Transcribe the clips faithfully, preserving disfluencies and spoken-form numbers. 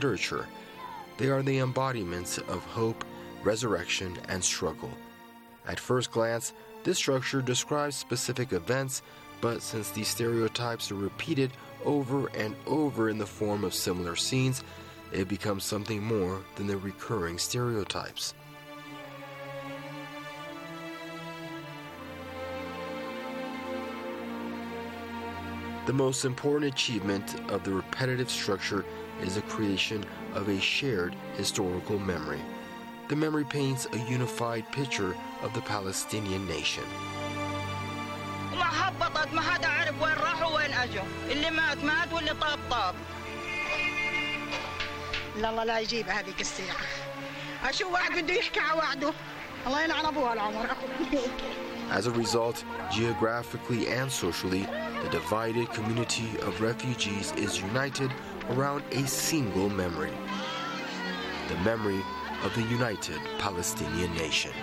literature. They are the embodiments of hope, resurrection, and struggle. At first glance, this structure describes specific events, but since these stereotypes are repeated over and over in the form of similar scenes, it becomes something more than the recurring stereotypes. The most important achievement of the repetitive structure is the creation of a shared historical memory. The memory paints a unified picture of the Palestinian nation. الله لا يجيبها هذيك الساعة. أشوف واحد بده يحكي على وعده. الله يلعن أبوها العمر. As a result, geographically and socially, the divided community of refugees is united around a single memory, the memory of the united Palestinian nation.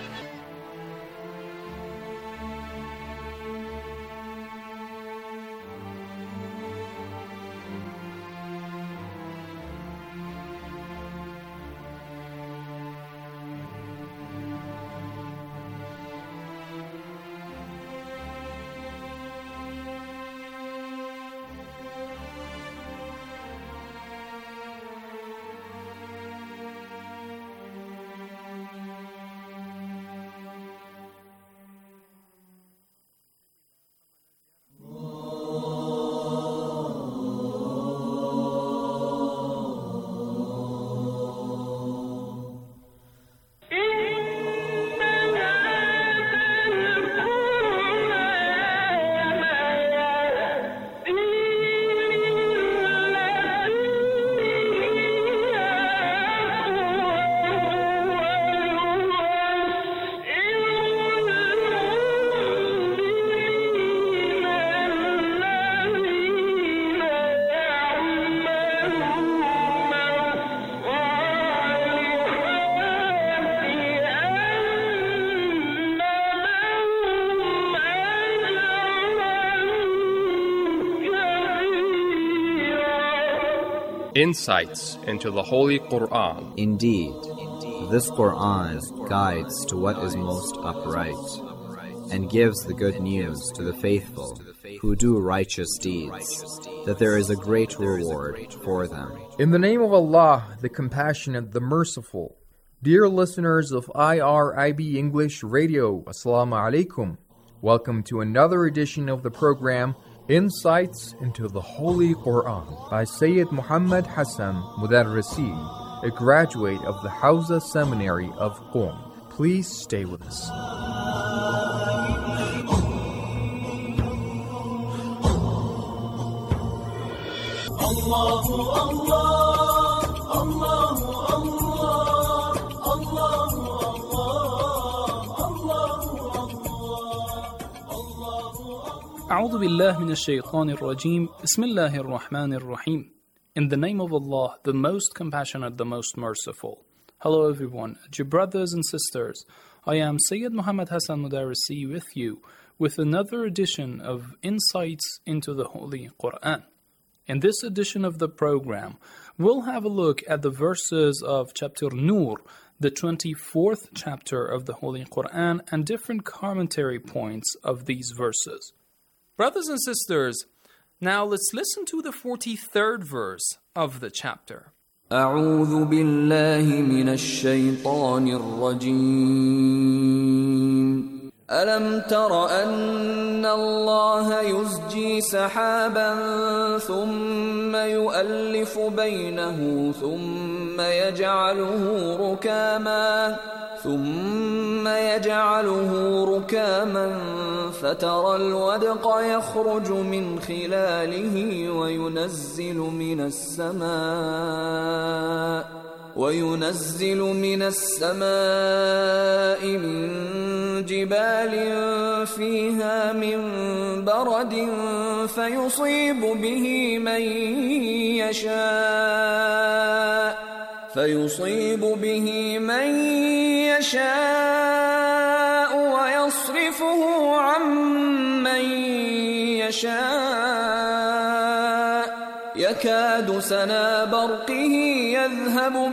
Insights into the Holy Quran. Indeed, this Quran guides to what is most upright, and gives the good news to the faithful who do righteous deeds, that there is a great reward for them. In the name of Allah, the Compassionate, the Merciful. Dear listeners of I R I B English Radio, Assalamu alaikum. Welcome to another edition of the program Insights into the Holy Quran by Sayyid Muhammad Hassan Mudarrisi, a graduate of the Hawza Seminary of Qom. Please stay with us. Allahu Allah, Allahu Allah, Allahu أعوذ بالله من الشيطان الرجيم بسم الله الرحمن الرحيم. In the name of Allah, the most compassionate, the most merciful. Hello everyone, dear brothers and sisters. I am Sayyid Muhammad Hassan Mudarrisi with you with another edition of Insights into the Holy Quran. In this edition of the program, we'll have a look at the verses of chapter Nur, the twenty-fourth chapter of the Holy Quran, and different commentary points of these verses. Brothers and sisters, now let's listen to the forty-third verse of the chapter. أعوذ بالله من الشيطان الرجيم ألم تر أن الله يزجي سحابا ثم يؤلف بينه ثم يجعله ركاما ثم يجعله ركاما فترى الودق يخرج من خلاله وينزل من السماء وينزل من السماء من جبال فيها من برد فيصيب به من يشاء فيصيب به من يشاء ويصرفه عن من يشاء يكاد سنا برقه يذهب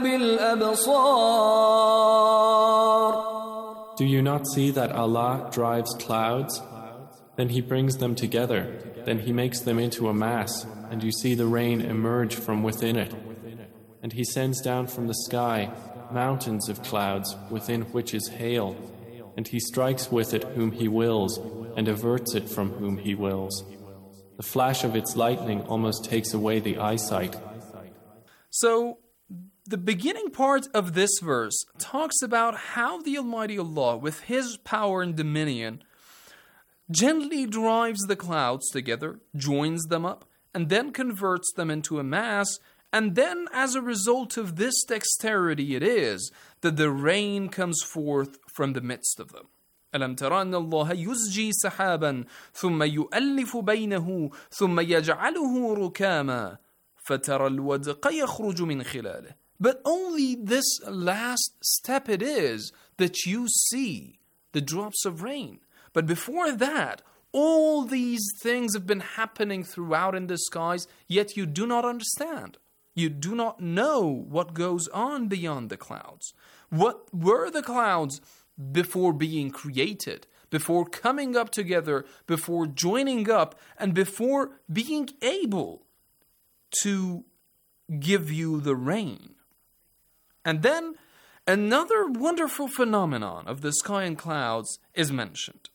بالأبصار. Do you not see that Allah drives clouds? Then He brings them together, then He makes them into a mass, and you see the rain emerge from within it. And He sends down from the sky mountains of clouds within which is hail, and He strikes with it whom He wills, and averts it from whom He wills. The flash of its lightning almost takes away the eyesight. So, the beginning part of this verse talks about how the Almighty Allah, with His power and dominion, gently drives the clouds together, joins them up, and then converts them into a mass, and then as a result of this dexterity it is that the rain comes forth from the midst of them. ألم ترى أن الله يزجي سحابا ثم يؤلف بينه ثم يجعله ركاما فترى الودق يخرج من خلاله. But only this last step it is that you see the drops of rain. But before that, all these things have been happening throughout in the skies, yet you do not understand. You do not know what goes on beyond the clouds. What were the clouds before being created, before coming up together, before joining up, and before being able to give you the rain? And then another wonderful phenomenon of the sky and clouds is mentioned.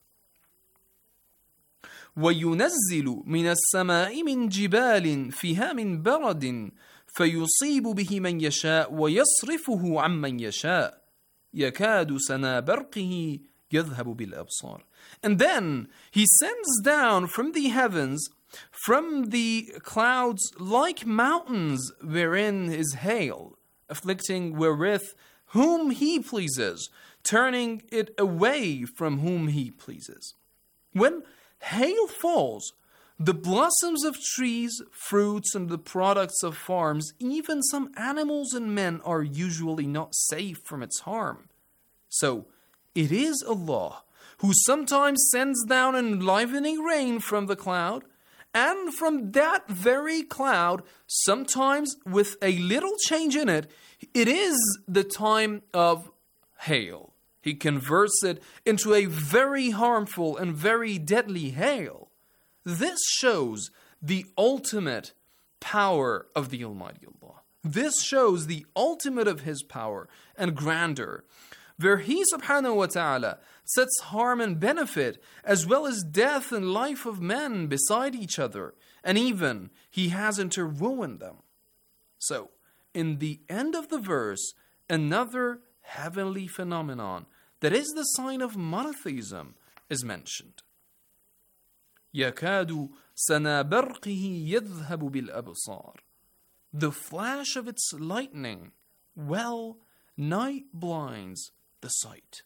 وَيُنَزِّلُ مِنَ السَّمَاءِ مِنْ جِبَالٍ فِيهَا مِنْ بَرَدٍ فَيُصِيبُ بِهِ مَنْ يَشَاءُ وَيَصْرِفُهُ عَمَّنْ يَشَاءُ يَكَادُ سَنَا بَرْقِهِ يَذْهَبُ بِالْأَبْصَارِ. And then He sends down from the heavens, from the clouds, like mountains wherein is hail, afflicting wherewith whom He pleases, turning it away from whom He pleases. When hail falls, the blossoms of trees, fruits, and the products of farms, even some animals and men are usually not safe from its harm. So, it is Allah who sometimes sends down enlivening rain from the cloud, and from that very cloud, sometimes with a little change in it, it is the time of hail. He converts it into a very harmful and very deadly hail. This shows the ultimate power of the Almighty Allah. This shows the ultimate of His power and grandeur, where He subhanahu wa ta'ala sets harm and benefit, as well as death and life of men beside each other, and even He has interwoven them. So, in the end of the verse, another heavenly phenomenon that is the sign of monotheism is mentioned. يَكَادُ سَنَا بَرْقِهِ يَذْهَبُ بِالْأَبْصَارِ. The flash of its lightning, well, night blinds the sight.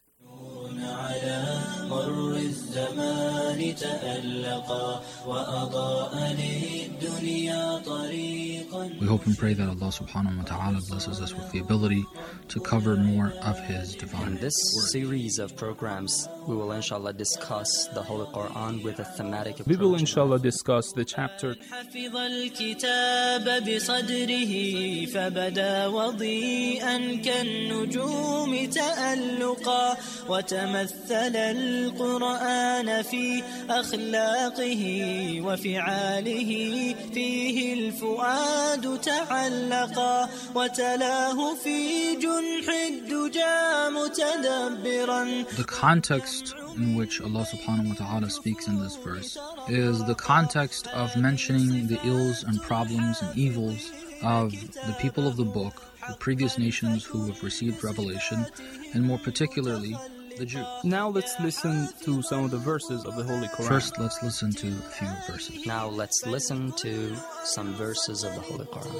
We hope and pray that Allah subhanahu wa ta'ala blesses us with the ability to cover more of His divine In this word. series of programs, we will inshallah discuss the Holy Quran with a thematic approach. We will inshallah discuss the chapter حفظ الكتاب بصدره فبدا وضيئا كالنجوم تألقا وتمثل القرآن في أخلاقه وفعاله فيه الفؤاد تعلقا وتلاه في جنح الدجى متدبرا. The context in which Allah subhanahu wa ta'ala speaks in this verse is the context of mentioning the ills and problems and evils of the people of the book, the previous nations who have received revelation, and more particularly the Jews. Now let's listen to some of the verses of the Holy Quran. First, let's listen to a few verses. Now let's listen to some verses of the Holy Quran.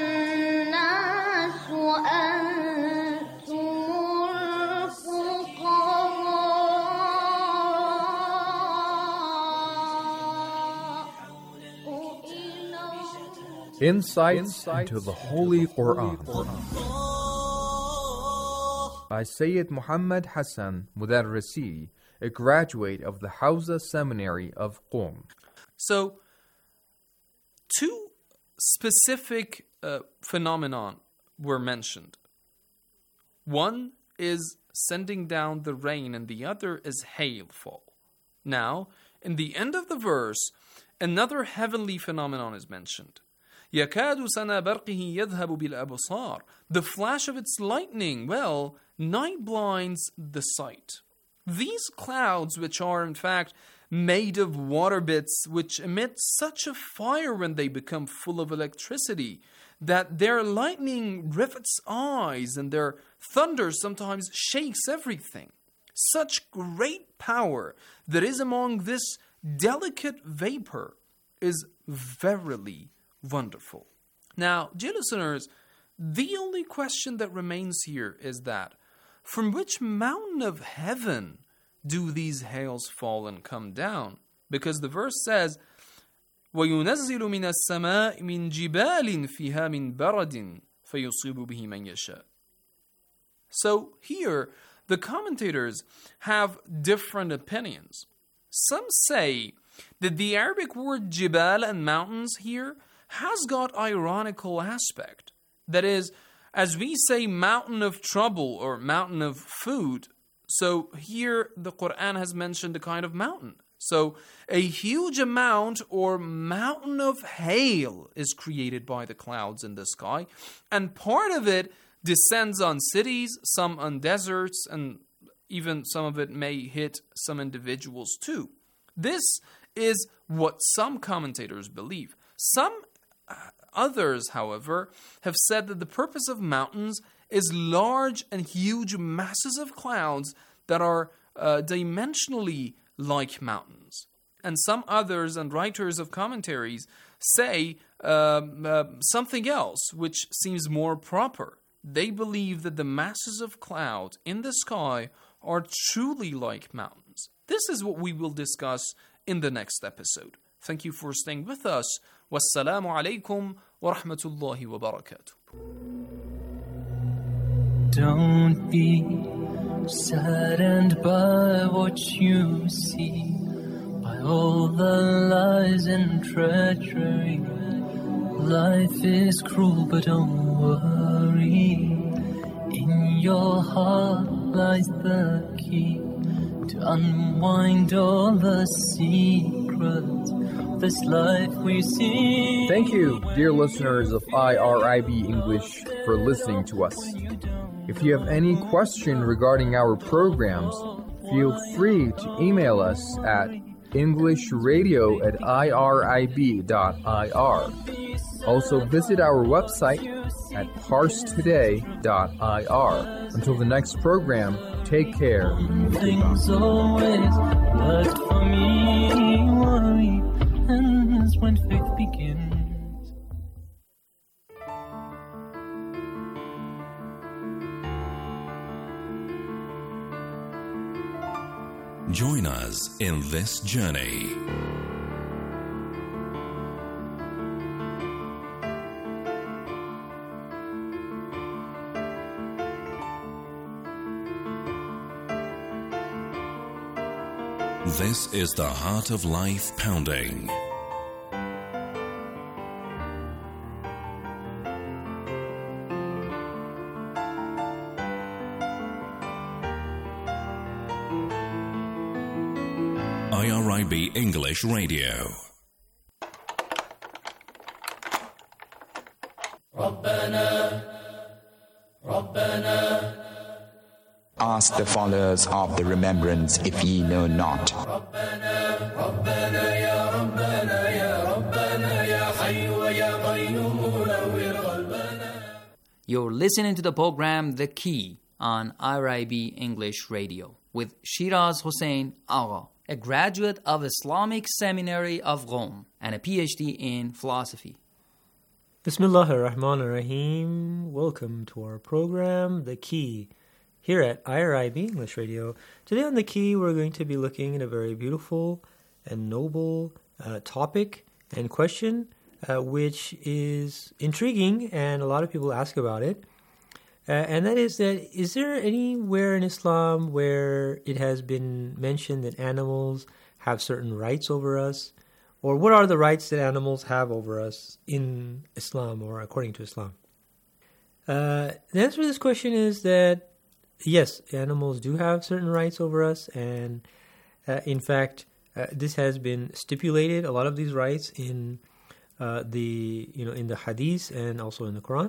أيها الناس أنتم الفقراء Insights into the Holy Quran by Sayyid Muhammad Hassan Mudarrisi, a graduate of the Hawza Seminary of Qom. So, two specific uh, phenomenon were mentioned. One is sending down the rain and the other is hailfall. Now, in the end of the verse, another heavenly phenomenon is mentioned. يَكَادُ سَنَا بَرْقِهِ يَذْهَبُ بِالْأَبْصَارِ. The flash of its lightning, well, night blinds the sight. These clouds, which are in fact made of water bits, which emit such a fire when they become full of electricity, that their lightning rivets eyes and their thunder sometimes shakes everything. Such great power that is among this delicate vapor is verily wonderful. Now, dear listeners, the only question that remains here is that, from which mountain of heaven do these hails fall and come down? Because the verse says, وَيُنَزِّلُ مِنَ السَّمَاءِ مِنْ جِبَالٍ فِيهَا مِنْ بَرَدٍ فَيُصِيبُ بِهِ مَنْ يَشَاءُ. So here, the commentators have different opinions. Some say that the Arabic word jibal and mountains here has got ironical aspect. That is, as we say mountain of trouble or mountain of food, so here the Quran has mentioned a kind of mountain. So a huge amount or mountain of hail is created by the clouds in the sky, and part of it descends on cities, some on deserts, and even some of it may hit some individuals too. This is what some commentators believe. Some others, however, have said that the purpose of mountains is large and huge masses of clouds that are uh, dimensionally like mountains. And some others and writers of commentaries say uh, uh, something else, which seems more proper. They believe that the masses of cloud in the sky are truly like mountains. This is what we will discuss in the next episode. Thank you for staying with us. Wassalamu alaikum wa rahmatullahi wa barakatuh. Don't be saddened by what you see, by all the lies and treachery. Life is cruel, but don't worry. In your heart lies the key to unwind all the secrets of this life we see. Thank you, dear listeners of I R I B English, for listening to us. If you have any question regarding our programs, feel free to email us at englishradio at irib dot I R. Also visit our website at parse today dot I R. Until the next program, take care. Things always worked for me. Worry ends when faith begins. Join us in this journey. This is the Heart of Life Pounding. I R I B English Radio. Ask the followers of the remembrance if ye know not. You're listening to the program The Key on I R I B English Radio with Shiraz Hussain Agha, a graduate of Islamic Seminary of Qom and a P H D in philosophy. Bismillahir Rahmanir Rahim. Welcome to our program The Key here at I R I B English Radio. Today on The Key, we're going to be looking at a very beautiful and noble uh, topic and question uh, which is intriguing, and a lot of people ask about it. Uh, and that is that, is there anywhere in Islam where it has been mentioned that animals have certain rights over us? Or what are the rights that animals have over us in Islam or according to Islam? Uh, the answer to this question is that, yes, animals do have certain rights over us. And uh, in fact, uh, this has been stipulated, a lot of these rights in uh, the, you know, in the Hadith and also in the Quran.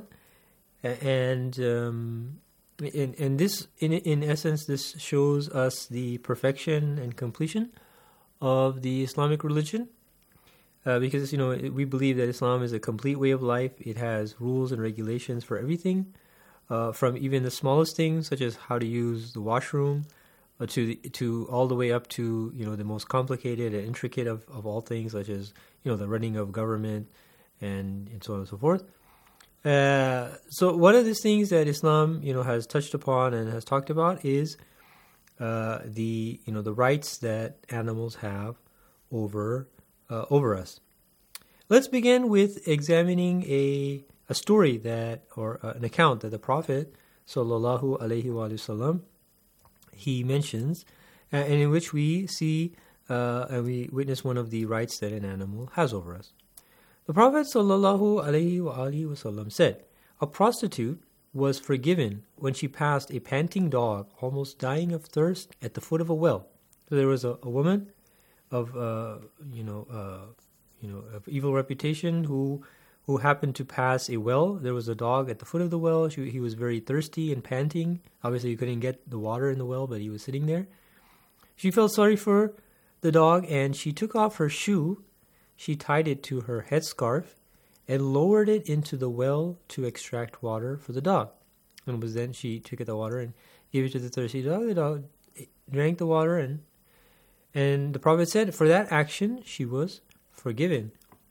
And um, in, and this, in in essence, this shows us the perfection and completion of the Islamic religion, uh, because you know we believe that Islam is a complete way of life. It has rules and regulations for everything, uh, from even the smallest things such as how to use the washroom, uh, to the, to all the way up to you know the most complicated and intricate of, of all things, such as you know the running of government and, and so on and so forth. Uh, so one of these things that Islam, you know, has touched upon and has talked about is uh, the, you know, the rights that animals have over uh, over us. Let's begin with examining a a story that, or uh, an account that the Prophet sallallahu alaihi wasallam he mentions, uh, and in which we see uh, and we witness one of the rights that an animal has over us. The Prophet sallallahu alaihi wasallam said, "A prostitute was forgiven when she passed a panting dog almost dying of thirst at the foot of a well." So there was a, a woman of uh, you know uh, you know of evil reputation who who happened to pass a well. There was a dog at the foot of the well. She, he was very thirsty and panting. Obviously, he couldn't get the water in the well, but he was sitting there. She felt sorry for the dog, and she took off her shoe. She tied it to her headscarf and lowered it into the well to extract water for the dog. And it was then she took the water and gave it to the thirsty dog. The dog drank the water, and and the Prophet said, for that action, she was forgiven.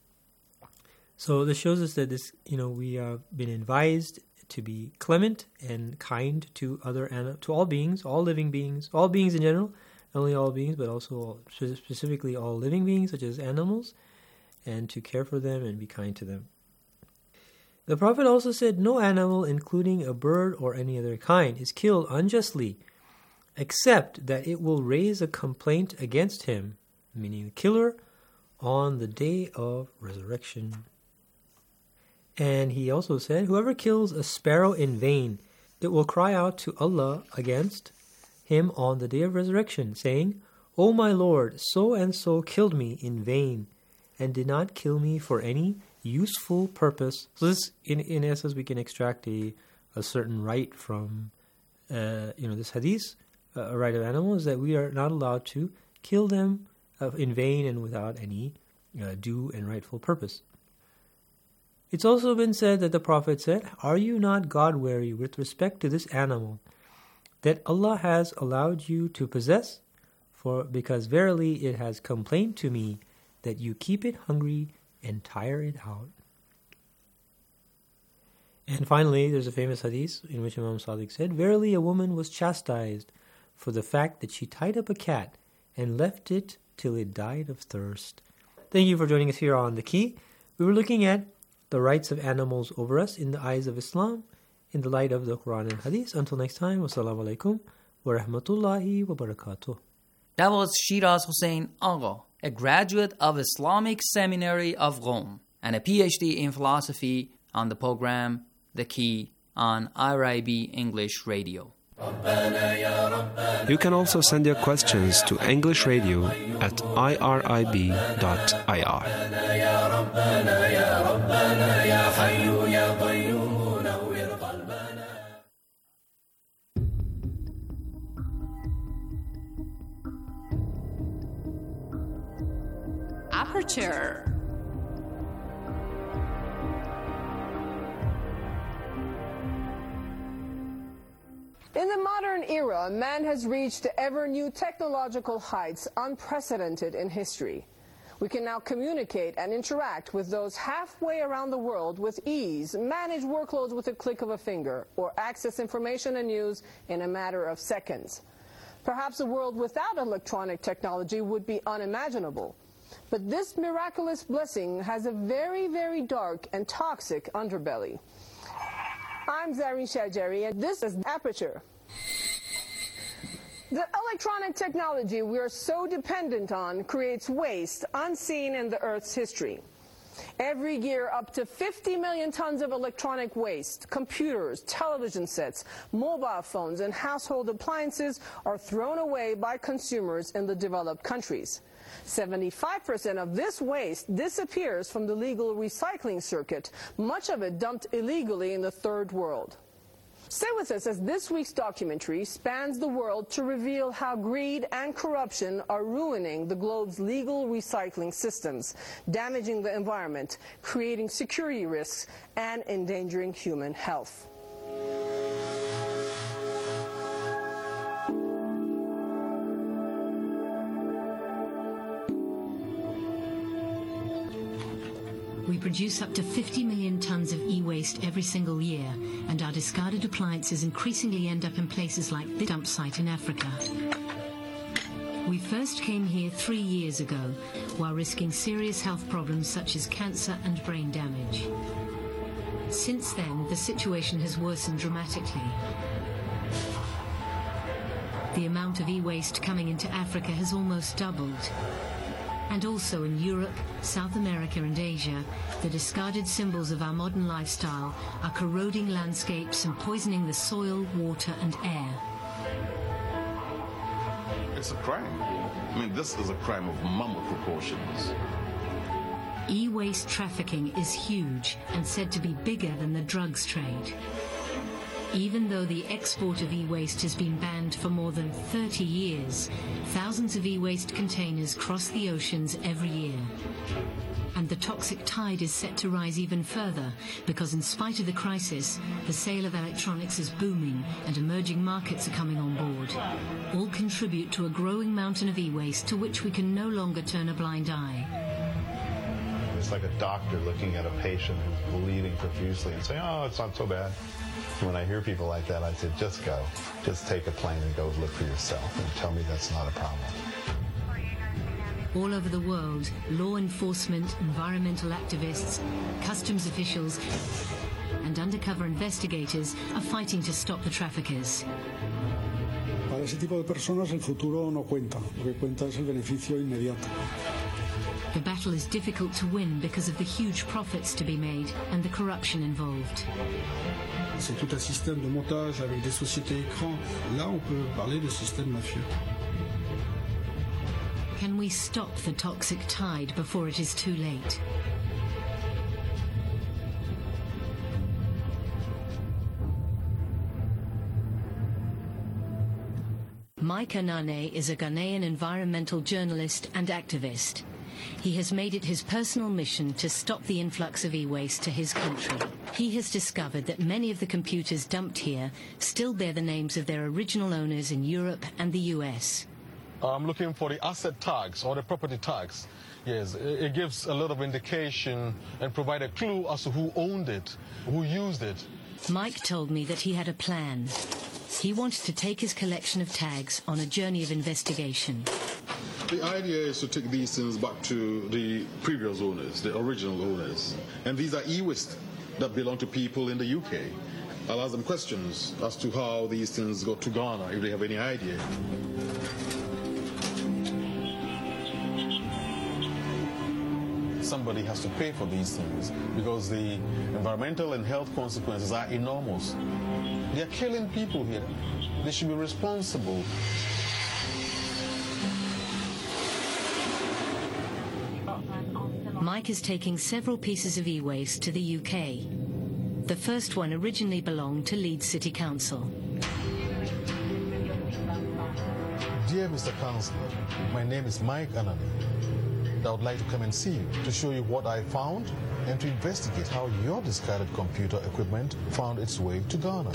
So this shows us that this, you know, we have been advised to be clement and kind to other to all beings, all living beings, all beings in general, not only all beings, but also specifically all living beings, such as animals, and to care for them and be kind to them. The Prophet also said, no animal, including a bird or any other kind, is killed unjustly, except that it will raise a complaint against him, meaning the killer, on the day of resurrection. And he also said, whoever kills a sparrow in vain, it will cry out to Allah against him on the day of resurrection, saying, O my Lord, so and so killed me in vain, and did not kill me for any useful purpose. So this, in, in essence, we can extract a, a certain right from, uh, you know, this hadith, uh, a right of animals, that we are not allowed to kill them uh, in vain and without any uh, due and rightful purpose. It's also been said that the Prophet said, are you not God-weary with respect to this animal that Allah has allowed you to possess? For because verily it has complained to me that you keep it hungry and tire it out. And finally, there's a famous hadith in which Imam Sadiq said, verily a woman was chastised for the fact that she tied up a cat and left it till it died of thirst. Thank you for joining us here on The Key. We were looking at the rights of animals over us in the eyes of Islam, in the light of the Quran and Hadith. Until next time, wassalamu alaikum wa rahmatullahi wa barakatuh. That was Shiraz Hussain Agha, a graduate of Islamic Seminary of Rome and a P H D in philosophy, on the program The Key on I R I B English Radio. You can also send your questions to English Radio at I R I B dot I R. Aperture. In the modern era, man has reached ever new technological heights unprecedented in history. We can now communicate and interact with those halfway around the world with ease, manage workloads with a click of a finger, or access information and news in a matter of seconds. Perhaps a world without electronic technology would be unimaginable. But this miraculous blessing has a very, very dark and toxic underbelly. I'm Zareen Shajari, and this is Aperture. The electronic technology we are so dependent on creates waste unseen in the Earth's history. Every year, up to fifty million tons of electronic waste, computers, television sets, mobile phones, and household appliances are thrown away by consumers in the developed countries. seventy-five percent of this waste disappears from the legal recycling circuit, much of it dumped illegally in the third world. Stay with us as this week's documentary spans the world to reveal how greed and corruption are ruining the globe's legal recycling systems, damaging the environment, creating security risks, and endangering human health. We produce up to fifty million tons of e-waste every single year, and our discarded appliances increasingly end up in places like the dump site in Africa. We first came here three years ago, while risking serious health problems such as cancer and brain damage. Since then, the situation has worsened dramatically. The amount of e-waste coming into Africa has almost doubled. And also in Europe, South America and Asia, the discarded symbols of our modern lifestyle are corroding landscapes and poisoning the soil, water and air. It's a crime. I mean, this is a crime of mammoth proportions. E-waste trafficking is huge and said to be bigger than the drugs trade. Even though the export of e-waste has been banned for more than thirty years, thousands of e-waste containers cross the oceans every year. And the toxic tide is set to rise even further because in spite of the crisis, the sale of electronics is booming and emerging markets are coming on board. All contribute to a growing mountain of e-waste to which we can no longer turn a blind eye. It's like a doctor looking at a patient who's bleeding profusely and saying, oh, it's not so bad. When I hear people like that, I say, just go. Just take a plane and go look for yourself and tell me that's not a problem. All over the world, law enforcement, environmental activists, customs officials, and undercover investigators are fighting to stop the traffickers. Para ese tipo de personas el futuro no cuenta. Lo que cuenta es el beneficio inmediato. The battle is difficult to win because of the huge profits to be made and the corruption involved. C'est tout un système de montage avec des sociétés écrans. Là, on peut parler de système mafieux. Can we stop the toxic tide before it is too late? Mike Anane is a Ghanaian environmental journalist and activist. He has made it his personal mission to stop the influx of e-waste to his country. He has discovered that many of the computers dumped here still bear the names of their original owners in Europe and the U S. I'm looking for the asset tags or the property tags. Yes, it gives a lot of indication and provide a clue as to who owned it, who used it. Mike told me that he had a plan. He wanted to take his collection of tags on a journey of investigation. The idea is to take these things back to the previous owners, the original owners. And these are e-waste that belong to people in the U K. I'll ask them questions as to how these things got to Ghana, if they have any idea. Somebody has to pay for these things because the environmental and health consequences are enormous. They are killing people here. They should be responsible. Mike is taking several pieces of e-waste to the U K. The first one originally belonged to Leeds City Council. Dear Mister Councillor, my name is Mike Anane. I would like to come and see you to show you what I found and to investigate how your discarded computer equipment found its way to Ghana.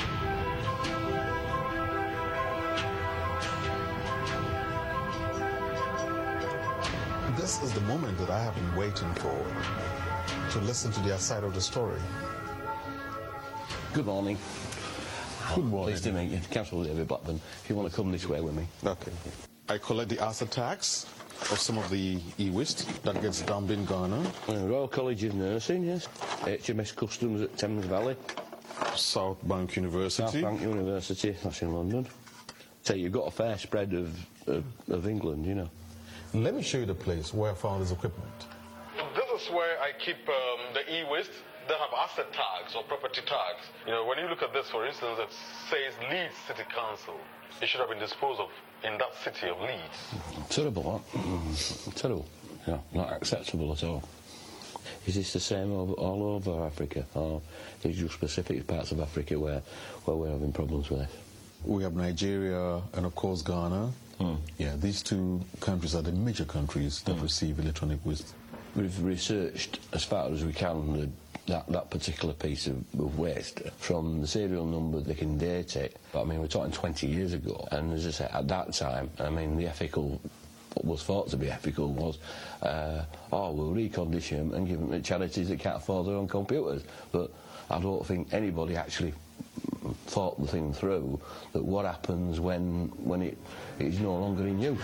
This is the moment that I have been waiting for, to listen to their side of the story. Good morning. Good morning. Pleased to meet you. Councillor David Blackburn. If you want to come this way with me. Okay. I collect the asset tax of some of the e-waste that gets dumped in Ghana. Uh, Royal College of Nursing, yes. H M S Customs at Thames Valley. South Bank University. South Bank University, that's in London. So you've got a fair spread of, of, of England, you know. Let me show you the place where I found this equipment. This is where I keep um, the e-waste. They have asset tags or property tags. You know, when you look at this, for instance, it says Leeds City Council. It should have been disposed of in that city of Leeds. Terrible, that. Mm, terrible. Yeah, not acceptable at all. Is this the same over, all over Africa, or is there specific parts of Africa where, where we're having problems with it? We have Nigeria and, of course, Ghana. Mm. Yeah, these two countries are the major countries that mm. receive electronic waste. We've researched as far as we can the, that, that particular piece of, of waste. From the serial number, they can date it. But, I mean, we're talking twenty years ago. And as I say, at that time, I mean, the ethical, what was thought to be ethical was, uh, oh, we'll recondition them and give them to charities that can't afford their own computers. But I don't think anybody actually thought the thing through, that what happens when, when it is no longer in use.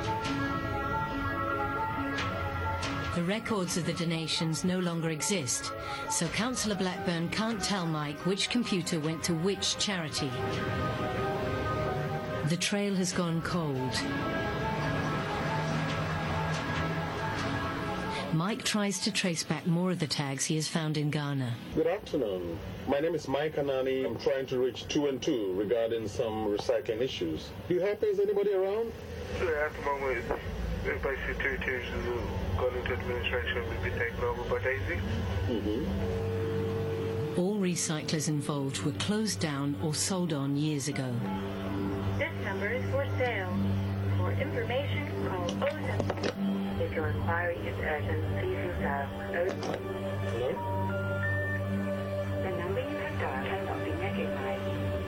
The records of the donations no longer exist, so Councillor Blackburn can't tell Mike which computer went to which charity. The trail has gone cold. Mike tries to trace back more of the tags he has found in Ghana. Good afternoon. My name is Mike Anani. I'm trying to reach two and two regarding some recycling issues. Do you happen, is anybody around? At the moment, basically two twos have gone into administration and will be taken over by Daisy. Mm-hmm. All recyclers involved were closed down or sold on years ago. This number is for sale. For information, call oh seven. If your inquiry is urgent, please use dial oh. Hello? The number you have dialed has not been recognized.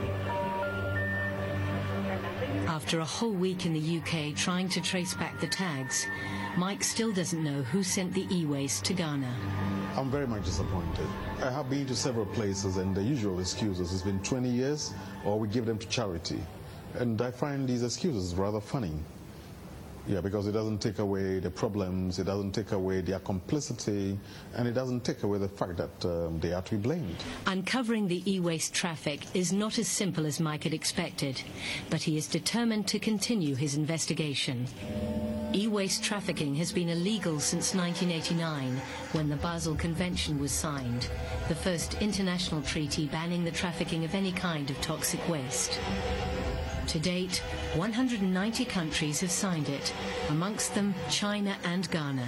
After a whole week in the U K trying to trace back the tags, Mike still doesn't know who sent the e-waste to Ghana. I'm very much disappointed. I have been to several places and the usual excuses, it's been twenty years or we give them to charity. And I find these excuses rather funny. Yeah, because it doesn't take away the problems, it doesn't take away their complicity, and it doesn't take away the fact that um, they are to be blamed. Uncovering the e-waste traffic is not as simple as Mike had expected, but he is determined to continue his investigation. E-waste trafficking has been illegal since nineteen eighty-nine, when the Basel Convention was signed, the first international treaty banning the trafficking of any kind of toxic waste. To date, one hundred ninety countries have signed it, amongst them China and Ghana.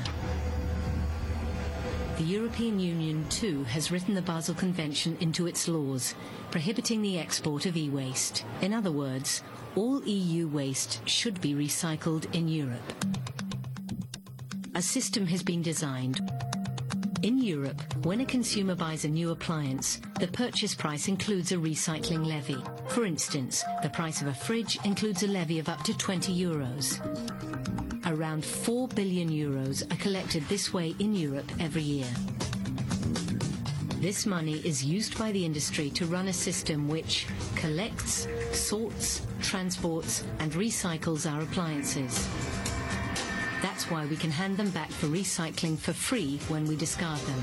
The European Union, too, has written the Basel Convention into its laws, prohibiting the export of e-waste. In other words, all E U waste should be recycled in Europe. A system has been designed. In Europe, when a consumer buys a new appliance, the purchase price includes a recycling levy. For instance, the price of a fridge includes a levy of up to twenty euros. Around four billion euros are collected this way in Europe every year. This money is used by the industry to run a system which collects, sorts, transports, and recycles our appliances. That's why we can hand them back for recycling for free when we discard them.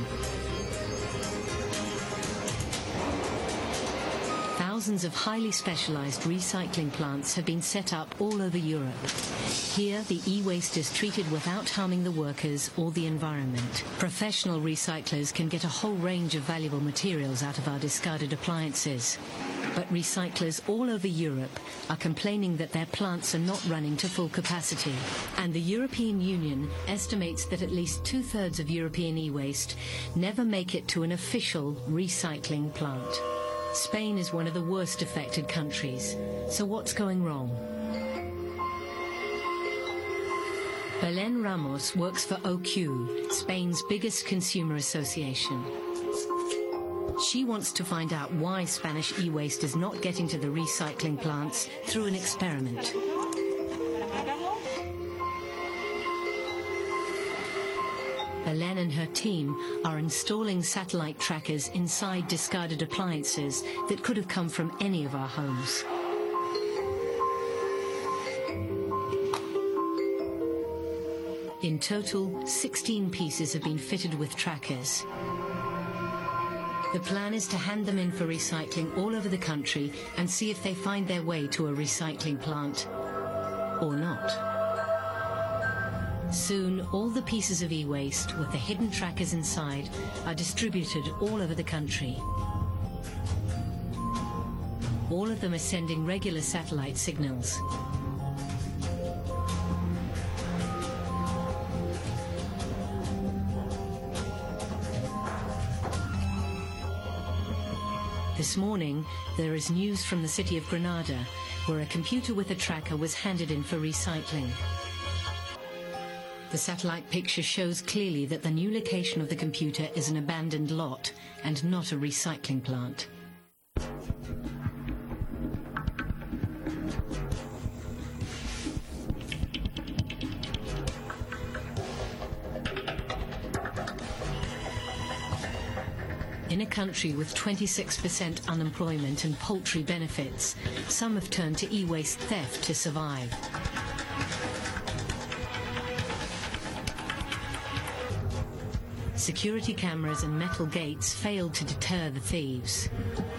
Thousands of highly specialized recycling plants have been set up all over Europe. Here, the e-waste is treated without harming the workers or the environment. Professional recyclers can get a whole range of valuable materials out of our discarded appliances. But recyclers all over Europe are complaining that their plants are not running to full capacity. And the European Union estimates that at least two-thirds of European e-waste never make it to an official recycling plant. Spain is one of the worst affected countries. So what's going wrong? Belén Ramos works for O Q, Spain's biggest consumer association. She wants to find out why Spanish e-waste is not getting to the recycling plants through an experiment. Belén and her team are installing satellite trackers inside discarded appliances that could have come from any of our homes. In total, sixteen pieces have been fitted with trackers. The plan is to hand them in for recycling all over the country and see if they find their way to a recycling plant or not. Soon, all the pieces of e-waste with the hidden trackers inside are distributed all over the country. All of them are sending regular satellite signals. This morning, there is news from the city of Granada, where a computer with a tracker was handed in for recycling. The satellite picture shows clearly that the new location of the computer is an abandoned lot and not a recycling plant. In a country with twenty-six percent unemployment and paltry benefits, some have turned to e-waste theft to survive. Security cameras and metal gates failed to deter the thieves.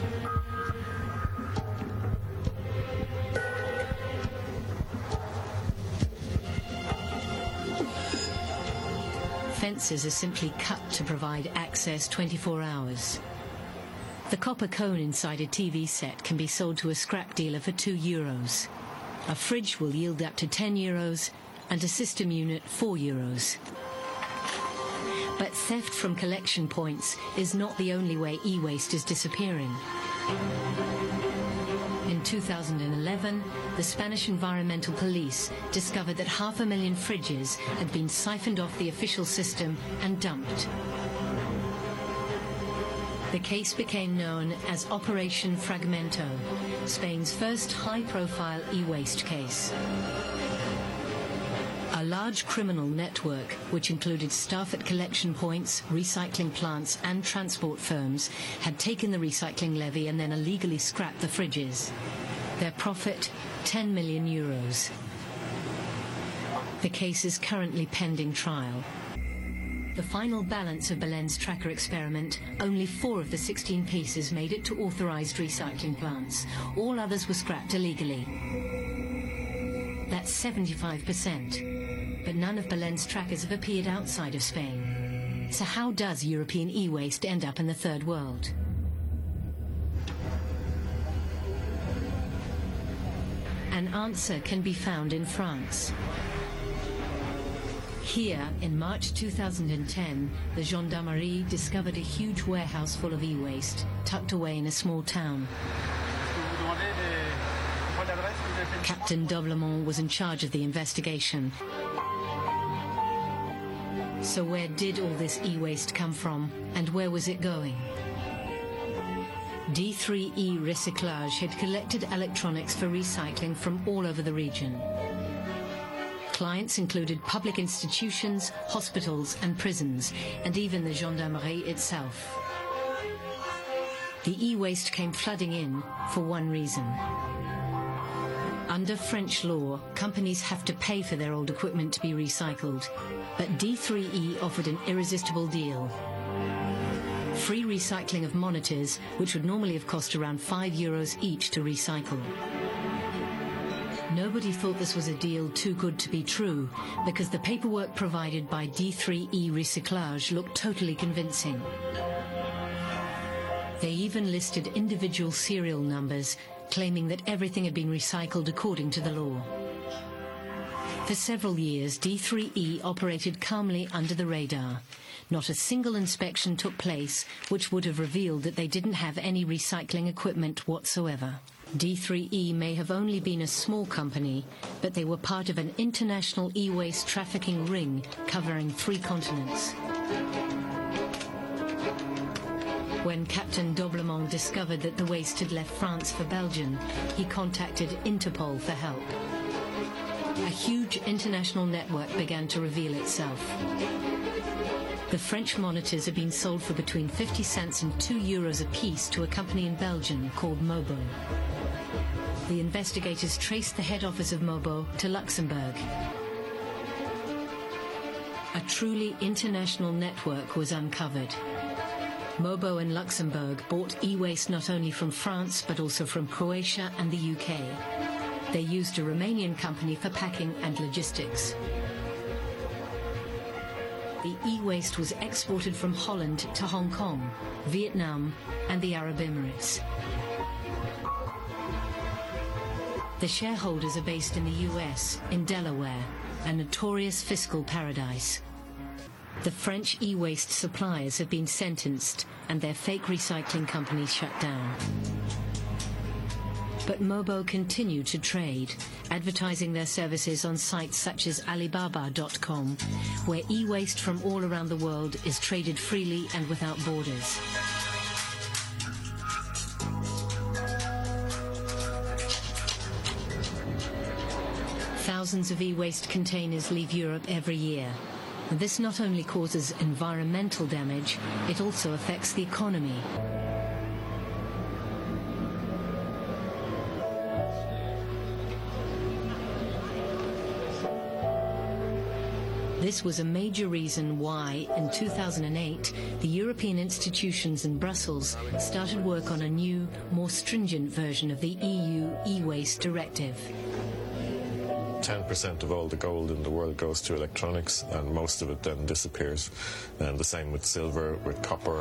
Fences are simply cut to provide access twenty-four hours. The copper cone inside a T V set can be sold to a scrap dealer for two euros. A fridge will yield up to ten euros and a system unit four euros. But theft from collection points is not the only way e-waste is disappearing. In two thousand eleven, the Spanish Environmental Police discovered that half a million fridges had been siphoned off the official system and dumped. The case became known as Operation Fragmento, Spain's first high-profile e-waste case. A large criminal network, which included staff at collection points, recycling plants and transport firms, had taken the recycling levy and then illegally scrapped the fridges. Their profit, ten million euros. The case is currently pending trial. The final balance of Belén's tracker experiment, only four of the sixteen pieces made it to authorized recycling plants. All others were scrapped illegally. That's seventy-five percent. But none of Belén's trackers have appeared outside of Spain. So how does European e-waste end up in the third world? An answer can be found in France. Here, in March two thousand ten, the Gendarmerie discovered a huge warehouse full of e-waste, tucked away in a small town. Captain Doblemont was in charge of the investigation. So where did all this e-waste come from, and where was it going? D three E Recyclage had collected electronics for recycling from all over the region. Clients included public institutions, hospitals and prisons, and even the Gendarmerie itself. The e-waste came flooding in for one reason. Under French law, companies have to pay for their old equipment to be recycled, but D three E offered an irresistible deal. Free recycling of monitors, which would normally have cost around five euros each to recycle. Nobody thought this was a deal too good to be true, because the paperwork provided by D three E Recyclage looked totally convincing. They even listed individual serial numbers, claiming that everything had been recycled according to the law. For several years, D three E operated calmly under the radar. Not a single inspection took place which would have revealed that they didn't have any recycling equipment whatsoever. D three E may have only been a small company, but they were part of an international e-waste trafficking ring covering three continents. When Captain Doblemont discovered that the waste had left France for Belgium, he contacted Interpol for help. A huge international network began to reveal itself. The French monitors had been sold for between fifty cents and two euros a piece to a company in Belgium called Mobo. The investigators traced the head office of Mobo to Luxembourg. a truly international network was uncovered. Mobo and Luxembourg bought e-waste not only from France but also from Croatia and the U K. They used a Romanian company for packing and logistics. The e-waste was exported from Holland to Hong Kong, Vietnam and the Arab Emirates. The shareholders are based in the U S, in Delaware, a notorious fiscal paradise. The French e-waste suppliers have been sentenced and their fake recycling companies shut down. But Mobo continue to trade, advertising their services on sites such as Alibaba dot com, where e-waste from all around the world is traded freely and without borders. Thousands of e-waste containers leave Europe every year. This not only causes environmental damage, it also affects the economy. This was a major reason why, in two thousand eight, the European institutions in Brussels started work on a new, more stringent version of the E U e-waste directive. ten percent of all the gold in the world goes to electronics, and most of it then disappears. And the same with silver, with copper.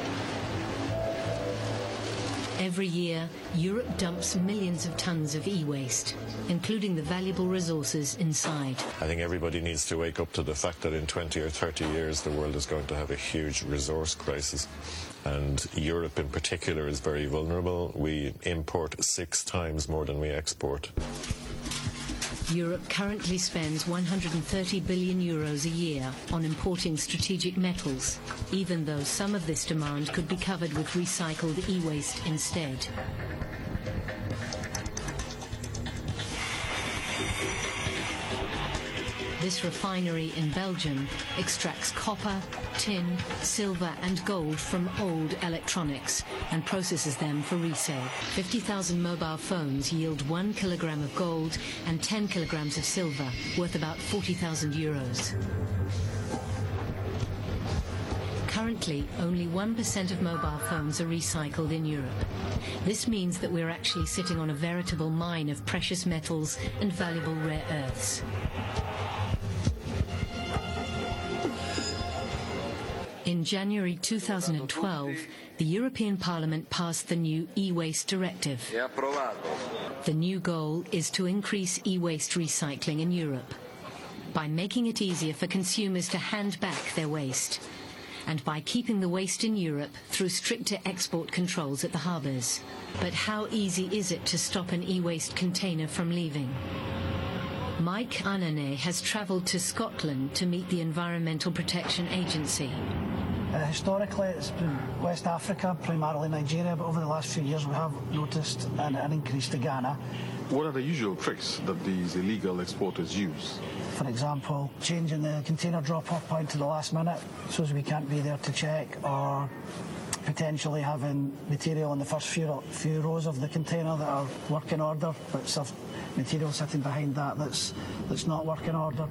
Every year, Europe dumps millions of tons of e-waste, including the valuable resources inside. I think everybody needs to wake up to the fact that in twenty or thirty years the world is going to have a huge resource crisis. And Europe in particular is very vulnerable. We import six times more than we export. Europe currently spends one hundred thirty billion euros a year on importing strategic metals, even though some of this demand could be covered with recycled e-waste instead. This refinery in Belgium extracts copper, tin, silver and gold from old electronics and processes them for resale. fifty thousand mobile phones yield one kilogram of gold and ten kilograms of silver, worth about forty thousand euros. Currently, only one percent of mobile phones are recycled in Europe. This means that we're actually sitting on a veritable mine of precious metals and valuable rare earths. In January two thousand twelve, the European Parliament passed the new e-waste directive. The new goal is to increase e-waste recycling in Europe by making it easier for consumers to hand back their waste, and by keeping the waste in Europe through stricter export controls at the harbours. But how easy is it to stop an e-waste container from leaving? Mike Anane has travelled to Scotland to meet the Environmental Protection Agency. Uh, historically, it's been West Africa, primarily Nigeria, but over the last few years we have noticed an, an increase to Ghana. What are the usual tricks that these illegal exporters use? For example, changing the container drop-off point to the last minute so as we can't be there to check, or potentially having material in the first few, few rows of the container that are working order, but some material sitting behind that that's, that's not working order.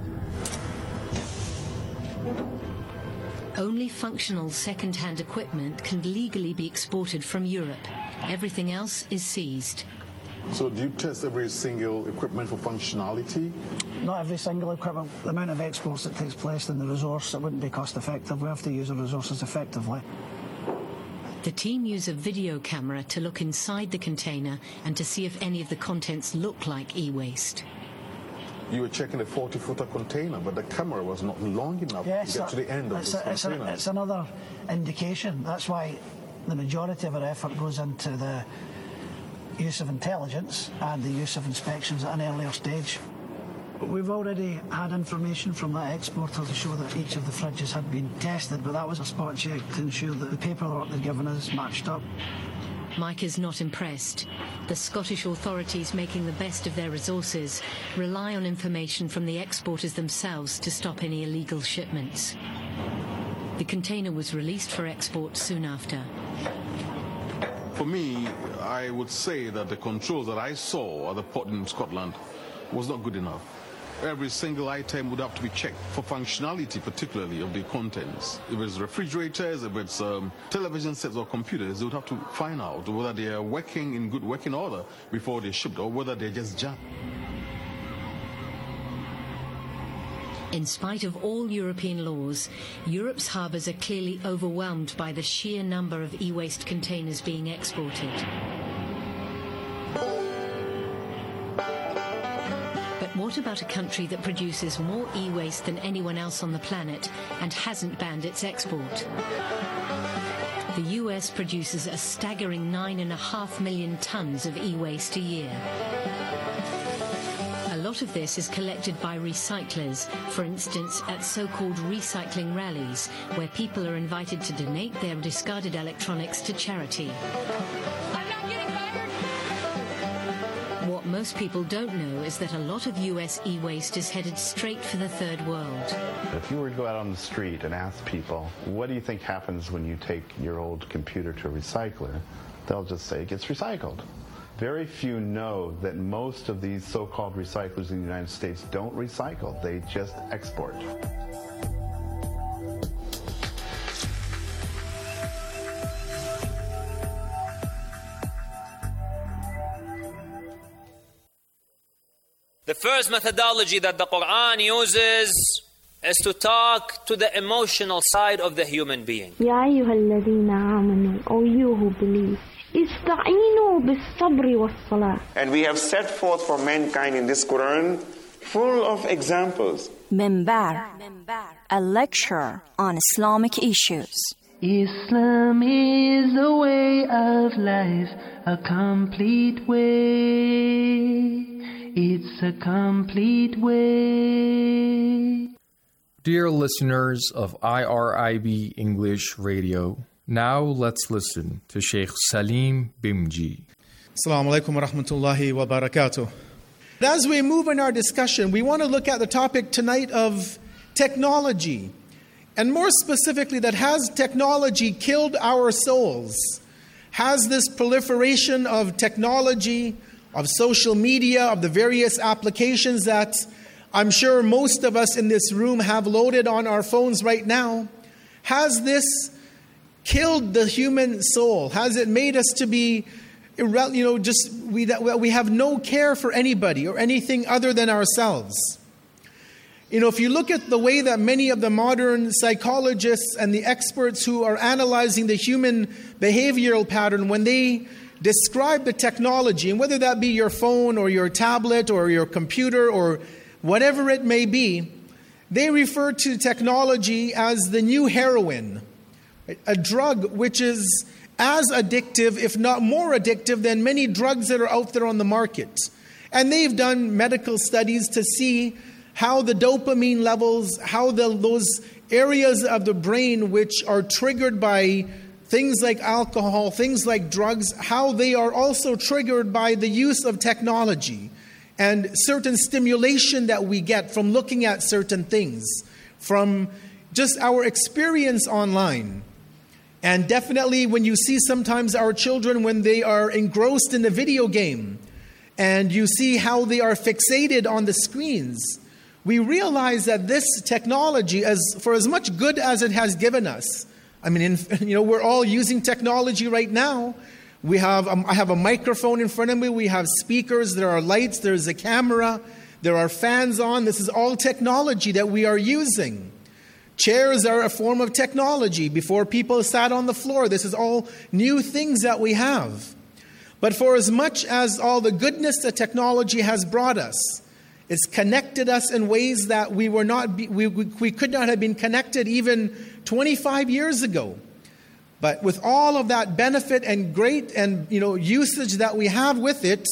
Only functional second-hand equipment can legally be exported from Europe. Everything else is seized. So do you test every single equipment for functionality? Not every single equipment. The amount of exports that takes place in the resource, it wouldn't be cost-effective. We have to use the resources effectively. The team use a video camera to look inside the container and to see if any of the contents look like e-waste. You were checking a forty-footer container, but the camera was not long enough yes, to get to the end of it's the a, it's container. A, it's another indication. That's why the majority of our effort goes into the use of intelligence and the use of inspections at an earlier stage. We've already had information from that exporter to show that each of the fridges had been tested, but that was a spot check to ensure that the paperwork they'd given us matched up. Mike is not impressed. The Scottish authorities, making the best of their resources, rely on information from the exporters themselves to stop any illegal shipments. The container was released for export soon after. For me, I would say that the controls that I saw at the port in Scotland was not good enough. every single item would have to be checked for functionality, particularly of the contents. If it's refrigerators, if it's um, television sets or computers, they would have to find out whether they are working in good working order before they're shipped or whether they're just junk. In spite of all European laws, Europe's harbours are clearly overwhelmed by the sheer number of e-waste containers being exported. But what about a country that produces more e-waste than anyone else on the planet and hasn't banned its export? The U S produces a staggering nine and a half million tonnes of e-waste a year. A lot of this is collected by recyclers, for instance at so-called recycling rallies, where people are invited to donate their discarded electronics to charity. I'm not getting fired. What most people don't know is that a lot of U S e-waste is headed straight for the third world. If you were to go out on the street and ask people, what do you think happens when you take your old computer to a recycler? They'll just say it gets recycled. Very few know that most of these so-called recyclers in the United States don't recycle, they just export. The first methodology that the Quran uses is to talk to the emotional side of the human being. يا أيها الذين آمنوا, O you who believe, استعينوا بالصبر والصلاة. And we have set forth for mankind in this Quran full of examples. Minbar, a lecture on Islamic issues. Islam is a way of life, a complete way. It's a complete way. Dear listeners of I R I B English Radio, now let's listen to Sheikh Salim Bimji. Assalamu alaikum wa rahmatullahi wa barakatuh. As we move in our discussion, we want to look at the topic tonight of technology. And more specifically, that has technology killed our souls? Has this proliferation of technology, of social media, of the various applications that I'm sure most of us in this room have loaded on our phones right now, has this killed the human soul? Has it made us to be, you know, just, we, we have no care for anybody or anything other than ourselves? You know, if you look at the way that many of the modern psychologists and the experts who are analyzing the human behavioral pattern, when they describe the technology, and whether that be your phone or your tablet or your computer or whatever it may be, they refer to technology as the new heroin, a drug which is as addictive, if not more addictive, than many drugs that are out there on the market. And they've done medical studies to see how the dopamine levels, how the, those areas of the brain which are triggered by things like alcohol, things like drugs, how they are also triggered by the use of technology and certain stimulation that we get from looking at certain things, from just our experience online. And definitely when you see sometimes our children when they are engrossed in a video game and you see how they are fixated on the screens, we realize that this technology, as for as much good as it has given us, I mean, in, you know, we're all using technology right now. We have, um, I have a microphone in front of me. We have speakers. There are lights. There's a camera. There are fans on. This is all technology that we are using. Chairs are a form of technology. Before people sat on the floor, this is all new things that we have. But for as much as all the goodness that technology has brought us, it's connected us in ways that we were not, we, we, we could not have been connected even twenty-five years ago. But with all of that benefit and great and, you know, usage that we have with it,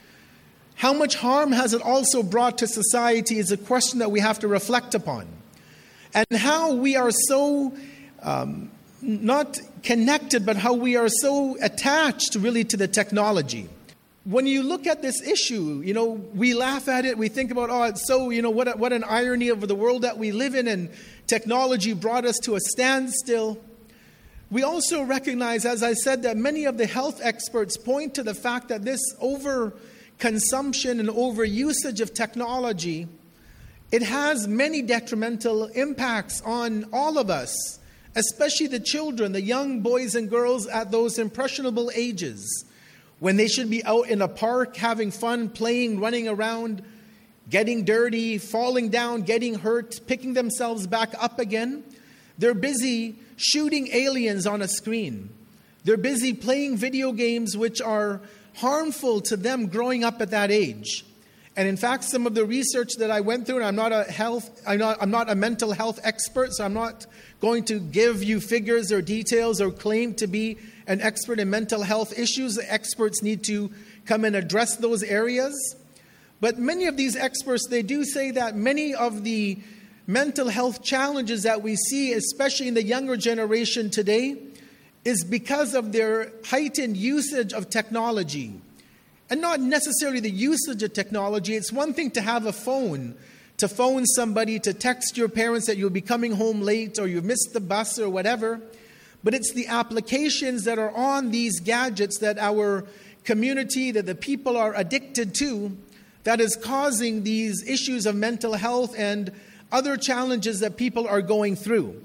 how much harm has it also brought to society is a question that we have to reflect upon. And how we are so um, not connected, but how we are so attached really to the technology. When you look at this issue, you know, we laugh at it. We think about, oh, it's so, you know, what, a, what an irony of the world that we live in, and technology brought us to a standstill. We also recognize, as I said, that many of the health experts point to the fact that this overconsumption and overusage of technology it has many detrimental impacts on all of us, especially the children, the young boys and girls at those impressionable ages, when they should be out in a park having fun, playing, running around, getting dirty, falling down, getting hurt, picking themselves back up again. They're busy shooting aliens on a screen. They're busy playing video games which are harmful to them growing up at that age. And in fact, some of the research that I went through, and I'm not a health, I'm not, I'm not a mental health expert, so I'm not going to give you figures or details or claim to be an expert in mental health issues. The experts need to come and address those areas. But many of these experts, they do say that many of the mental health challenges that we see, especially in the younger generation today, is because of their heightened usage of technology. And not necessarily the usage of technology. It's one thing to have a phone, to phone somebody, to text your parents that you'll be coming home late or you've missed the bus or whatever. But it's the applications that are on these gadgets that our community, that the people are addicted to, that is causing these issues of mental health and other challenges that people are going through.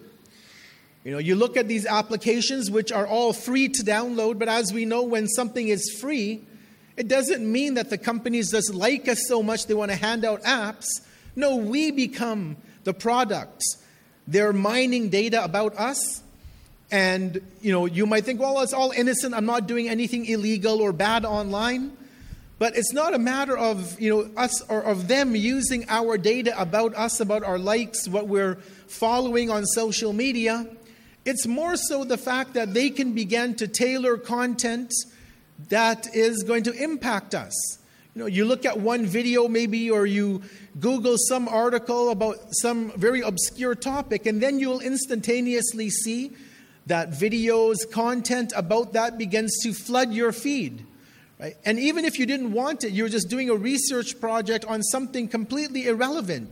You know, you look at these applications which are all free to download, but as we know, when something is free, it doesn't mean that the companies just like us so much they want to hand out apps. No, we become the product. They're mining data about us. And, you know, you might think, well, it's all innocent. I'm not doing anything illegal or bad online. But it's not a matter of, you know, us or of them using our data about us, about our likes, what we're following on social media. It's more so the fact that they can begin to tailor content that is going to impact us. You know, you look at one video maybe, or you Google some article about some very obscure topic, and then you'll instantaneously see that videos, content about that begins to flood your feed. Right? And even if you didn't want it, you're just doing a research project on something completely irrelevant.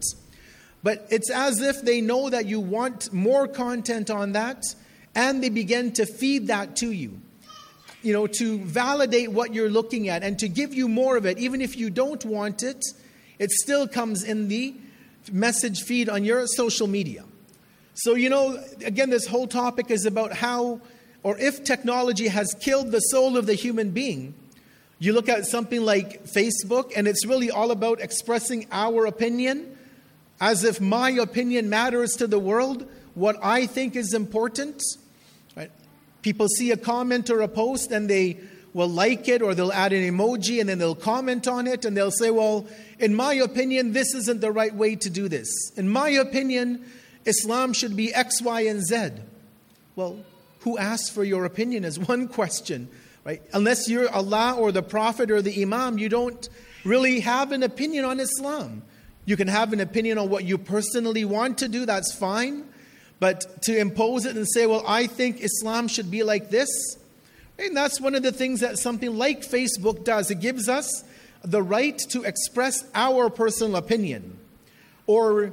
But it's as if they know that you want more content on that, and they begin to feed that to you. You know, to validate what you're looking at and to give you more of it. Even if you don't want it, it still comes in the message feed on your social media. So, you know, again, this whole topic is about how, or if technology has killed the soul of the human being. You look at something like Facebook, and it's really all about expressing our opinion, as if my opinion matters to the world, what I think is important. Right? People see a comment or a post, and they will like it, or they'll add an emoji, and then they'll comment on it, and they'll say, well, in my opinion, this isn't the right way to do this. In my opinion, Islam should be X, Y, and Z. Well, who asked for your opinion is one question. Right? Unless you're Allah or the Prophet or the Imam, you don't really have an opinion on Islam. You can have an opinion on what you personally want to do, that's fine. But to impose it and say, well, I think Islam should be like this, and that's one of the things that something like Facebook does. It gives us the right to express our personal opinion. Or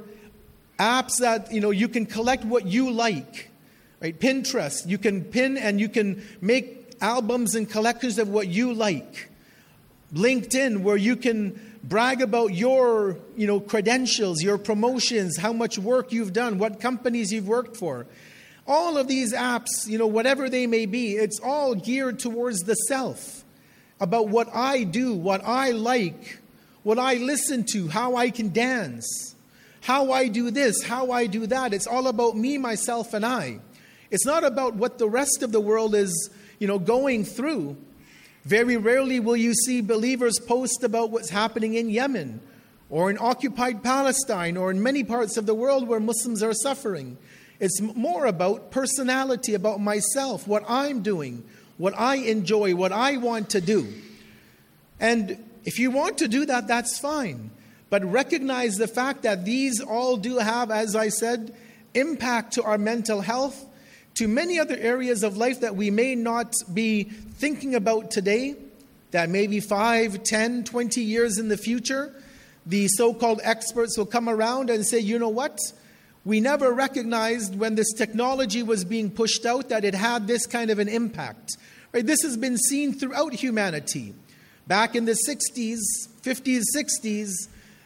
apps that, you know, you can collect what you like. Right? Pinterest, you can pin and you can make albums and collections of what you like. LinkedIn, where you can brag about your, you know, credentials, your promotions, how much work you've done, what companies you've worked for. All of these apps, you know, whatever they may be, it's all geared towards the self, about what I do, what I like, what I listen to, how I can dance, how I do this, how I do that. It's all about me, myself, and I. It's not about what the rest of the world is, you know, going through. Very rarely will you see believers post about what's happening in Yemen or in occupied Palestine or in many parts of the world where Muslims are suffering. It's more about personality, about myself, what I'm doing, what I enjoy, what I want to do. And if you want to do that, that's fine. But recognize the fact that these all do have, as I said, impact to our mental health, to many other areas of life that we may not be thinking about today, that maybe five, ten, twenty years in the future, the so-called experts will come around and say, you know what? We never recognized when this technology was being pushed out that it had this kind of an impact. Right? This has been seen throughout humanity. Back in the sixties, fifties, sixties,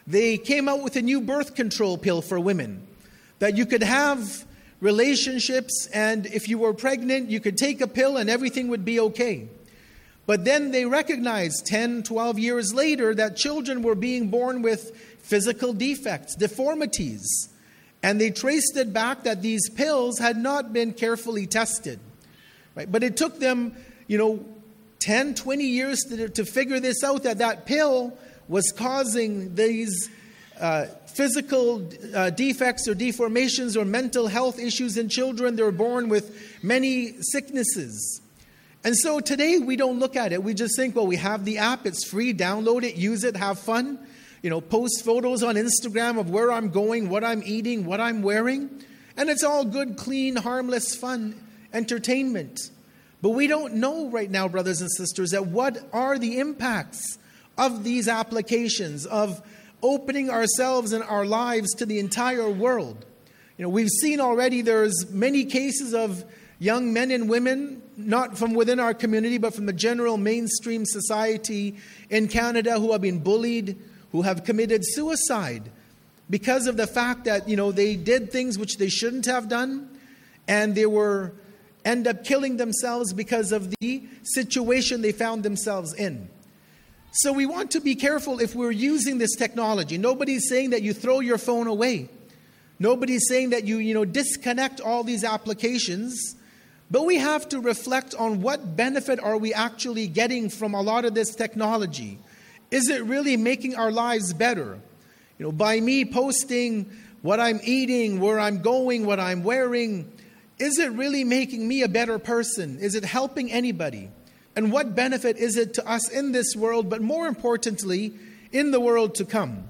they came out with a new birth control pill for women, that you could have relationships, and if you were pregnant, you could take a pill and everything would be okay. But then they recognized ten, twelve years later that children were being born with physical defects, deformities. And they traced it back that these pills had not been carefully tested. Right? But it took them, you know, ten, twenty years to, to figure this out, that that pill was causing these uh, physical uh, defects or deformations or mental health issues in children. They were born with many sicknesses. And so today we don't look at it. We just think, well, we have the app, it's free, download it, use it, have fun. You know, post photos on Instagram of where I'm going, what I'm eating, what I'm wearing. And it's all good, clean, harmless, fun entertainment. But we don't know right now, brothers and sisters, that what are the impacts of these applications, of opening ourselves and our lives to the entire world. You know, we've seen already there's many cases of young men and women, not from within our community, but from the general mainstream society in Canada, who have been bullied, who have committed suicide because of the fact that, you know, they did things which they shouldn't have done, and they were end up killing themselves because of the situation they found themselves in. So we want to be careful if we're using this technology. Nobody's saying that you throw your phone away. Nobody's saying that you, you know, disconnect all these applications. But we have to reflect on what benefit are we actually getting from a lot of this technology. Is it really making our lives better? You know, by me posting what I'm eating, where I'm going, what I'm wearing, is it really making me a better person? Is it helping anybody? And what benefit is it to us in this world, but more importantly, in the world to come?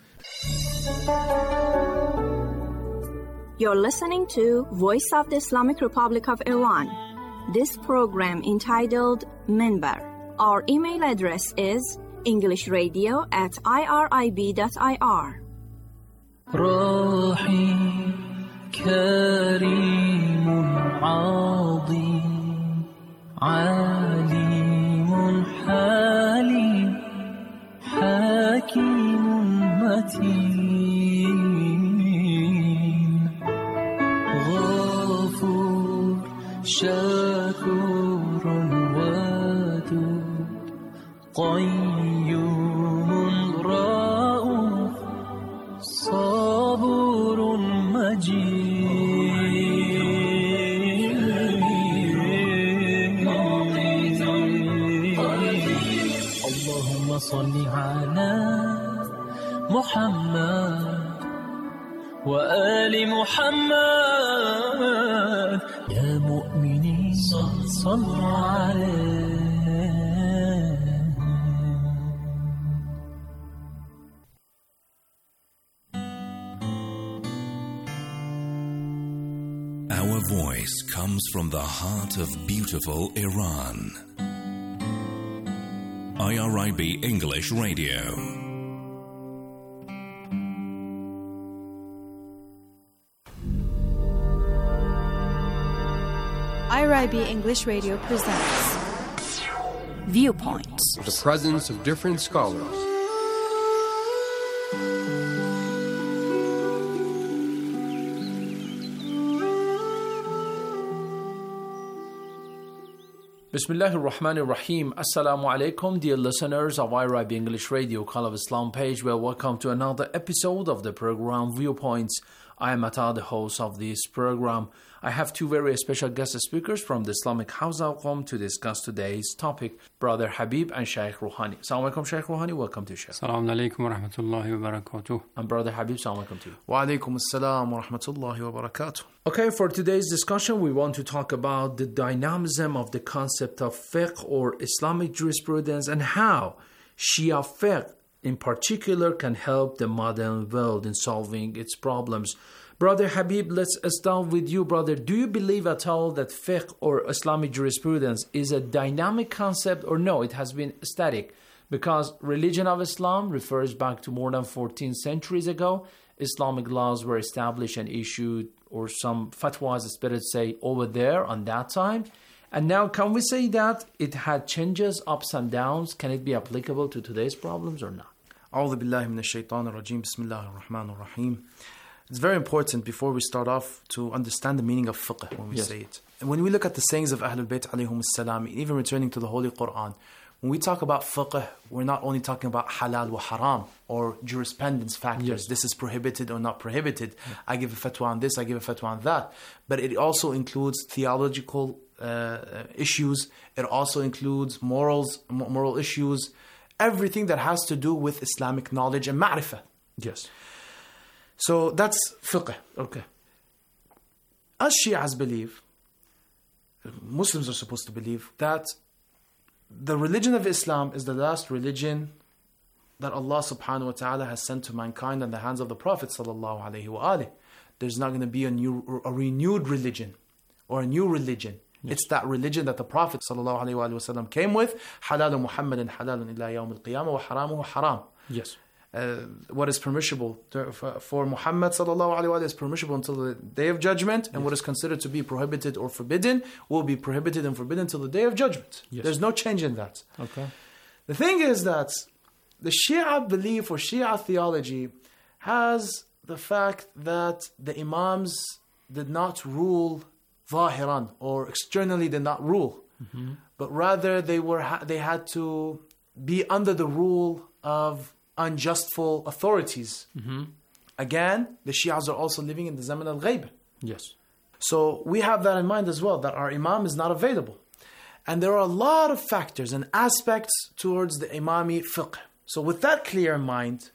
You're listening to Voice of the Islamic Republic of Iran. This program entitled Minbar. Our email address is englishradio at irib dot I R. رحيم كريم عظيم عليم حليم حكيم متين غفور شكور ودود قيوم رؤوف صبور مجيد اللهم صل على محمد وآل محمد يا مؤمنين صلوا عليه. Our voice comes from the heart of beautiful Iran. I R I B English Radio. I R I B English Radio presents Viewpoints. The presence of different scholars. Bismillah ar-Rahman ar-Rahim. Assalamu alaikum, dear listeners of I R I B English Radio, Call of Islam page. Well, welcome to another episode of the program Viewpoints. I am Ata, the host of this program. I have two very special guest speakers from the Islamic House of Qom to discuss today's topic, Brother Habib and Shaykh Rouhani. Assalamu alaikum, Shaykh Rouhani. Welcome to Shaykh. Assalamu alaikum wa rahmatullahi wa barakatuh. And Brother Habib, assalamu alaikum to you. Wa alaikum assalam wa rahmatullahi wa barakatuh. Okay, for today's discussion, we want to talk about the dynamism of the concept of fiqh or Islamic jurisprudence and how Shia fiqh in particular can help the modern world in solving its problems. Brother Habib, let's start with you, brother. Do you believe at all that fiqh or Islamic jurisprudence is a dynamic concept, or no, it has been static? Because religion of Islam refers back to more than fourteen centuries ago. Islamic laws were established and issued, or some fatwas, it's better to say, over there on that time. And now, can we say that it had changes, ups and downs? Can it be applicable to today's problems or not? أعوذ بالله من الشيطان الرجيم بسم الله الرحمن الرحيم. It's very important before we start off to understand the meaning of fiqh when we Yes. say it. And when we look at the sayings of Ahlul Bayt alayhum salam, even returning to the Holy Quran, when we talk about fiqh, we're not only talking about halal wa haram or jurisprudence factors. Yes. This is prohibited or not prohibited. I give a fatwa on this, I give a fatwa on that. But it also includes theological uh, issues. It also includes morals, moral issues, everything that has to do with Islamic knowledge and ma'rifah. Yes. So that's fiqh. Okay. As Shias believe, Muslims are supposed to believe, that the religion of Islam is the last religion that Allah subhanahu wa ta'ala has sent to mankind in the hands of the Prophet sallallahu alaihi wasallam. There's not going to be a new, a renewed religion or a new religion. Yes. It's that religion that the Prophet sallallahu alaihi wasallam came with. Halalu Muhammadin halalun ila yawm al-qiyamah wa haramuhu haram. Yes. Uh, what is permissible to, for, for Muhammad sallallahu alaihi wasallam is permissible until the day of judgment, and yes. what is considered to be prohibited or forbidden will be prohibited and forbidden until the day of judgment. Yes. There's no change in that. Okay. The thing is that the Shia belief or Shia theology has the fact that the Imams did not rule zahiran or externally did not rule, mm-hmm. but rather they were ha- they had to be under the rule of unjustful authorities. Mm-hmm. Again, the Shias are also living in the Zaman al-Ghayb. Yes. So we have that in mind as well, that our Imam is not available. And there are a lot of factors and aspects towards the Imami fiqh. So with that clear in mind,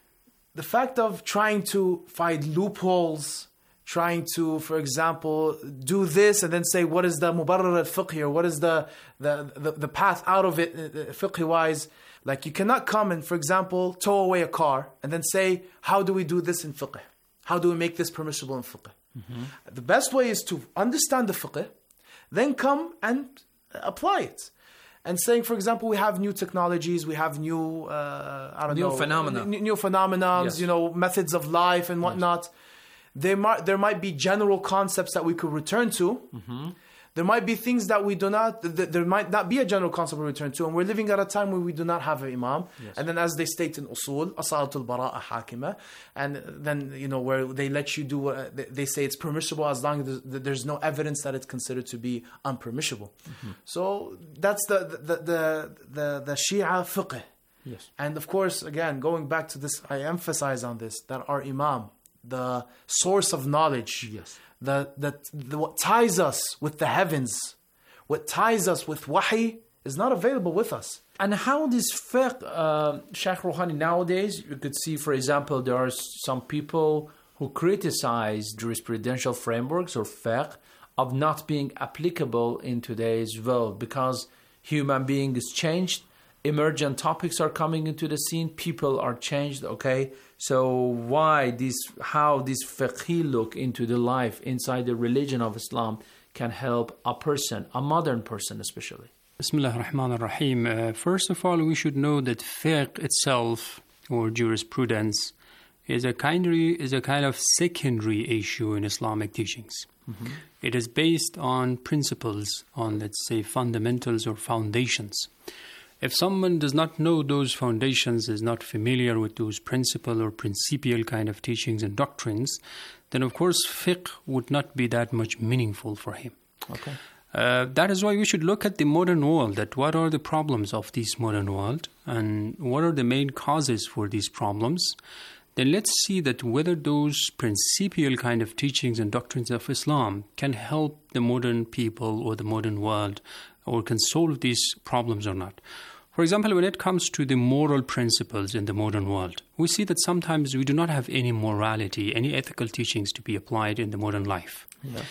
the fact of trying to find loopholes, trying to, for example, do this and then say, what is the mubarrar al-fiqh here? What is the, the, the, the path out of it uh, fiqh-wise? Like you cannot come and, for example, tow away a car and then say, how do we do this in fiqh? How do we make this permissible in fiqh? Mm-hmm. The best way is to understand the fiqh, then come and apply it. And saying, for example, we have new technologies, we have new, uh, I don't new know, phenomena. New, new phenomena, yes. you know, methods of life and whatnot. Yes. There might there might be general concepts that we could return to. Mm-hmm. There might be things that we do not, th- there might not be a general concept we return to, and we're living at a time where we do not have an imam. Yes. And then as they state in usul, asalatul bara'a hakima, and then, you know, where they let you do, uh, they say it's permissible as long as there's no evidence that it's considered to be unpermissible. Mm-hmm. So that's the, the, the, the, the Shia fiqh. Yes. And of course, again, going back to this, I emphasize on this, that our imam, the source of knowledge, yes. The, the, the, what ties us with the heavens, what ties us with wahi is not available with us. And how this fiqh, uh, Shaykh Rouhani, nowadays, you could see, for example, there are some people who criticize jurisprudential frameworks or fiqh of not being applicable in today's world because human being is changed, emergent topics are coming into the scene, people are changed, okay? So why this, how this fiqhi look into the life inside the religion of Islam can help a person, a modern person especially? Bismillah ar-Rahman ar-Rahim. Uh, first of all, we should know that fiqh itself, or jurisprudence, is a kind of, is a kind of secondary issue in Islamic teachings. Mm-hmm. It is based on principles, on, let's say, fundamentals or foundations. If someone does not know those foundations, is not familiar with those principal or principial kind of teachings and doctrines, then of course fiqh would not be that much meaningful for him. Okay. Uh, that is why we should look at the modern world, that what are the problems of this modern world and what are the main causes for these problems. Then let's see that whether those principial kind of teachings and doctrines of Islam can help the modern people or the modern world or can solve these problems or not. For example, when it comes to the moral principles in the modern world, we see that sometimes we do not have any morality, any ethical teachings to be applied in the modern life. Yeah.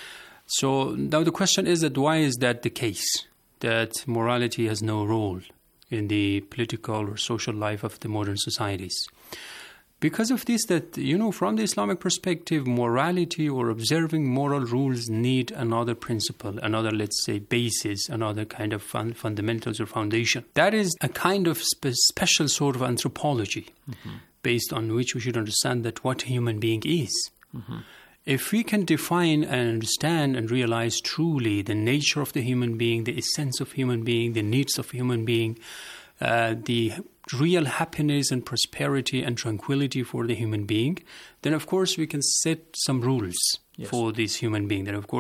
So now the question is that why is that the case, that morality has no role in the political or social life of the modern societies? Because of this, that, you know, from the Islamic perspective, morality or observing moral rules need another principle, another, let's say, basis, another kind of fun- fundamentals or foundation. That is a kind of spe- special sort of anthropology, mm-hmm. based on which we should understand that what a human being is. Mm-hmm. If we can define and understand and realize truly the nature of the human being, the essence of human being, the needs of human being, uh, the real happiness and prosperity and tranquility for the human being, then of course we can set some rules yes. for this human being. Then of course